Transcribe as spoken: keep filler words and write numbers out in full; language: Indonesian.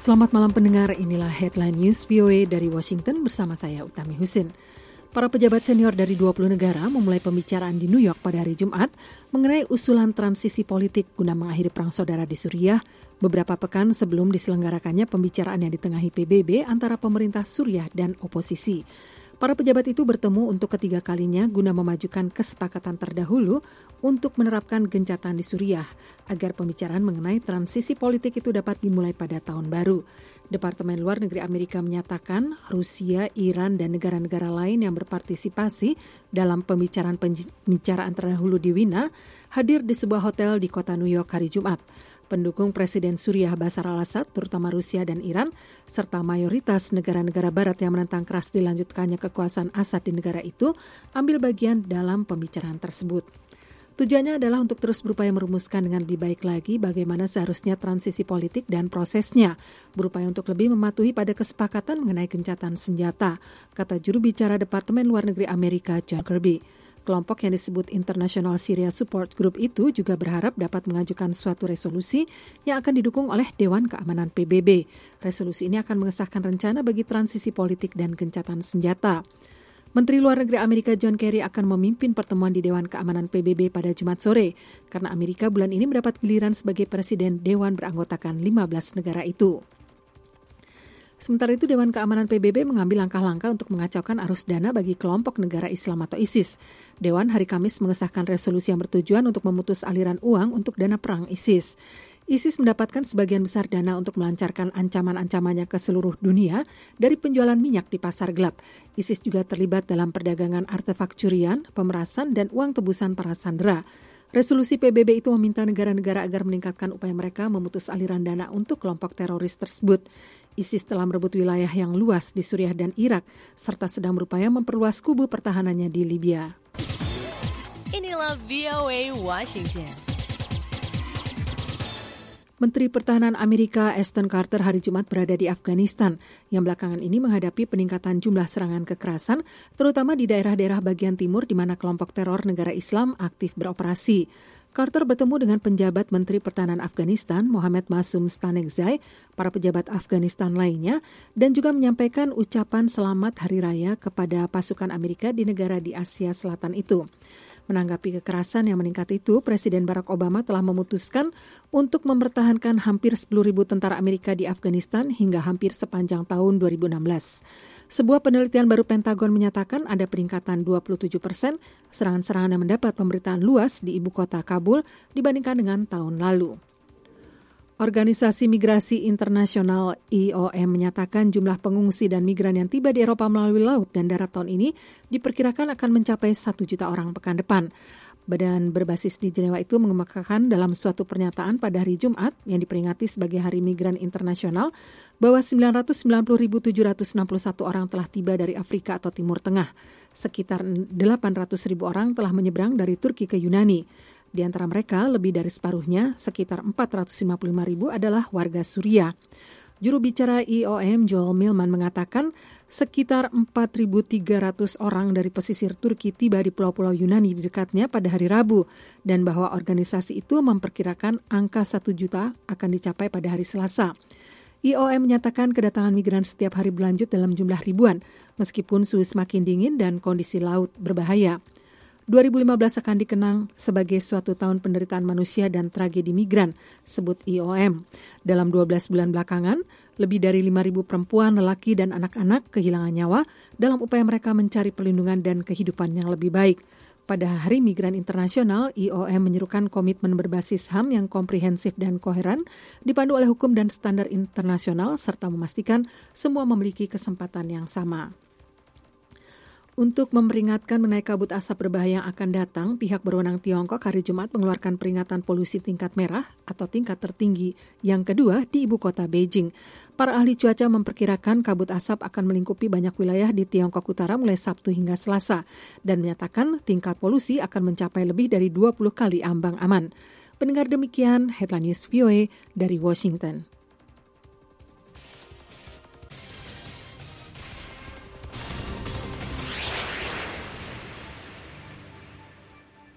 Selamat malam pendengar, inilah Headline News V O A dari Washington bersama saya Utami Husin. Para pejabat senior dari dua puluh negara memulai pembicaraan di New York pada hari Jumat mengenai usulan transisi politik guna mengakhiri perang saudara di Suriah beberapa pekan sebelum diselenggarakannya pembicaraan yang ditengahi P B B antara pemerintah Suriah dan oposisi. Para pejabat itu bertemu untuk ketiga kalinya guna memajukan kesepakatan terdahulu untuk menerapkan gencatan di Suriah agar pembicaraan mengenai transisi politik itu dapat dimulai pada tahun baru. Departemen Luar Negeri Amerika menyatakan Rusia, Iran, dan negara-negara lain yang berpartisipasi dalam pembicaraan-pembicaraan terdahulu di Wina hadir di sebuah hotel di kota New York hari Jumat. Pendukung Presiden Suriah Bashar al-Assad, terutama Rusia dan Iran, serta mayoritas negara-negara barat yang menentang keras dilanjutkannya kekuasaan Assad di negara itu, ambil bagian dalam pembicaraan tersebut. Tujuannya adalah untuk terus berupaya merumuskan dengan lebih baik lagi bagaimana seharusnya transisi politik dan prosesnya, berupaya untuk lebih mematuhi pada kesepakatan mengenai gencatan senjata, kata juru bicara Departemen Luar Negeri Amerika John Kirby. Kelompok yang disebut International Syria Support Group itu juga berharap dapat mengajukan suatu resolusi yang akan didukung oleh Dewan Keamanan P B B. Resolusi ini akan mengesahkan rencana bagi transisi politik dan gencatan senjata. Menteri Luar Negeri Amerika John Kerry akan memimpin pertemuan di Dewan Keamanan P B B pada Jumat sore, karena Amerika bulan ini mendapat giliran sebagai presiden Dewan beranggotakan lima belas negara itu. Sementara itu, Dewan Keamanan P B B mengambil langkah-langkah untuk mengacaukan arus dana bagi kelompok negara Islam atau ISIS. Dewan hari Kamis mengesahkan resolusi yang bertujuan untuk memutus aliran uang untuk dana perang ISIS. ISIS mendapatkan sebagian besar dana untuk melancarkan ancaman-ancamannya ke seluruh dunia dari penjualan minyak di pasar gelap. ISIS juga terlibat dalam perdagangan artefak curian, pemerasan, dan uang tebusan para sandera. Resolusi P B B itu meminta negara-negara agar meningkatkan upaya mereka memutus aliran dana untuk kelompok teroris tersebut. ISIS telah merebut wilayah yang luas di Suriah dan Irak, serta sedang berupaya memperluas kubu pertahanannya di Libya. Inilah V O A Washington. Menteri Pertahanan Amerika Ashton Carter hari Jumat berada di Afghanistan, yang belakangan ini menghadapi peningkatan jumlah serangan kekerasan, terutama di daerah-daerah bagian timur di mana kelompok teror negara Islam aktif beroperasi. Carter bertemu dengan penjabat Menteri Pertahanan Afghanistan, Mohammad Masum Stanekzai, para pejabat Afghanistan lainnya, dan juga menyampaikan ucapan selamat Hari Raya kepada pasukan Amerika di negara di Asia Selatan itu. Menanggapi kekerasan yang meningkat itu, Presiden Barack Obama telah memutuskan untuk mempertahankan hampir sepuluh ribu tentara Amerika di Afghanistan hingga hampir sepanjang tahun dua ribu enam belas. Sebuah penelitian baru Pentagon menyatakan ada peningkatan dua puluh tujuh persen serangan-serangan yang mendapat pemberitaan luas di ibu kota Kabul dibandingkan dengan tahun lalu. Organisasi Migrasi Internasional I O M menyatakan jumlah pengungsi dan migran yang tiba di Eropa melalui laut dan darat tahun ini diperkirakan akan mencapai satu juta orang pekan depan. Badan berbasis di Jenewa itu mengemukakan dalam suatu pernyataan pada hari Jumat yang diperingati sebagai Hari Migran Internasional bahwa sembilan ratus sembilan puluh ribu tujuh ratus enam puluh satu orang telah tiba dari Afrika atau Timur Tengah. Sekitar delapan ratus ribu orang telah menyeberang dari Turki ke Yunani. Di antara mereka, lebih dari separuhnya, sekitar empat ratus lima puluh lima ribu adalah warga Suriah. Juru bicara I O M Joel Millman mengatakan sekitar empat ribu tiga ratus orang dari pesisir Turki tiba di pulau-pulau Yunani di dekatnya pada hari Rabu, dan bahwa organisasi itu memperkirakan angka satu juta akan dicapai pada hari Selasa. I O M menyatakan kedatangan migran setiap hari berlanjut dalam jumlah ribuan, meskipun suhu semakin dingin dan kondisi laut berbahaya. dua ribu lima belas akan dikenang sebagai suatu tahun penderitaan manusia dan tragedi migran, sebut I O M. Dalam dua belas bulan belakangan, lebih dari lima ribu perempuan, lelaki, dan anak-anak kehilangan nyawa dalam upaya mereka mencari perlindungan dan kehidupan yang lebih baik. Pada Hari Migran Internasional, I O M menyerukan komitmen berbasis H A M yang komprehensif dan koheren, dipandu oleh hukum dan standar internasional, serta memastikan semua memiliki kesempatan yang sama. Untuk memperingatkan mengenai kabut asap berbahaya yang akan datang, pihak berwenang Tiongkok hari Jumat mengeluarkan peringatan polusi tingkat merah atau tingkat tertinggi yang kedua di ibu kota Beijing. Para ahli cuaca memperkirakan kabut asap akan melingkupi banyak wilayah di Tiongkok Utara mulai Sabtu hingga Selasa dan menyatakan tingkat polusi akan mencapai lebih dari dua puluh kali ambang aman. Pendengar, demikian Headline News V O A dari Washington.